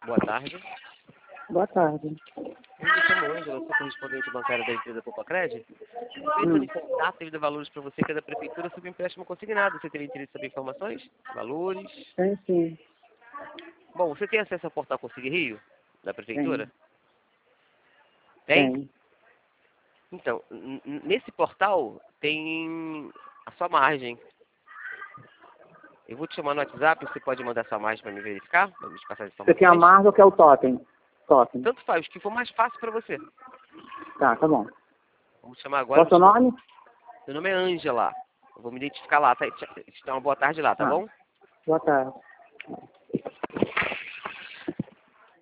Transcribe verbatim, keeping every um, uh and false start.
Boa tarde. Boa tarde. Eu me chamo Ângela, sou correspondente bancário da empresa Popacred. Estou Hum. em contato devido a valores para você que é da prefeitura sobre empréstimo consignado. Você teria interesse em saber informações? Valores? Tem sim. Bom, você tem acesso ao portal Consiga Rio, da prefeitura? Tem. Tem? Tem. Então, n- n- nesse portal tem a sua margem. Eu vou te chamar no WhatsApp, você pode mandar sua margem para me verificar, para me passar as Você quer a informações? margem ou quer o totem? Totem. Tanto faz, o que for mais fácil para você. Tá, tá bom. Vamos chamar agora. Qual é o seu nome? Meu nome é Ângela. Eu vou me identificar lá, tá? Te te dar uma boa tarde lá, tá Ah, bom? boa tarde.